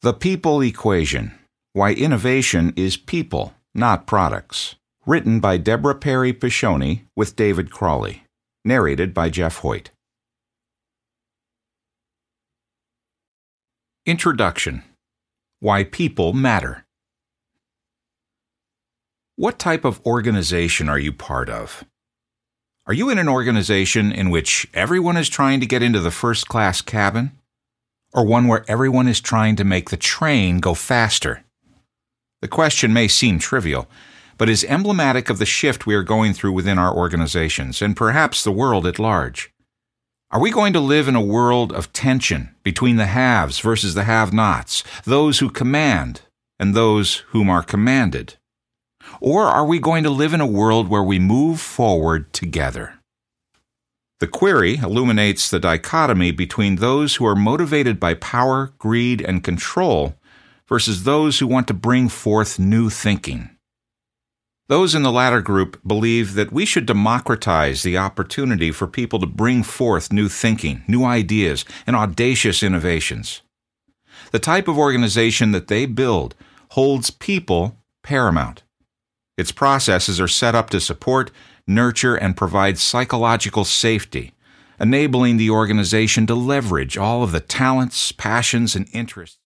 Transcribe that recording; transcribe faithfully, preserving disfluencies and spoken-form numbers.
The People Equation: Why Innovation is People, Not Products. Written by Deborah Perry Piccioni with David Crawley. Narrated by Jeff Hoyt. Introduction: Why People Matter. What type of organization are you part of? Are you in an organization in which everyone is trying to get into the first-class cabin? Or one where everyone is trying to make the train go faster? The question may seem trivial, but is emblematic of the shift we are going through within our organizations, and perhaps the world at large. Are we going to live in a world of tension between the haves versus the have-nots, those who command and those whom are commanded? Or are we going to live in a world where we move forward together? The query illuminates the dichotomy between those who are motivated by power, greed, and control versus those who want to bring forth new thinking. Those in the latter group believe that we should democratize the opportunity for people to bring forth new thinking, new ideas, and audacious innovations. The type of organization that they build holds people paramount. Its processes are set up to support, nurture, and provide psychological safety, enabling the organization to leverage all of the talents, passions, and interests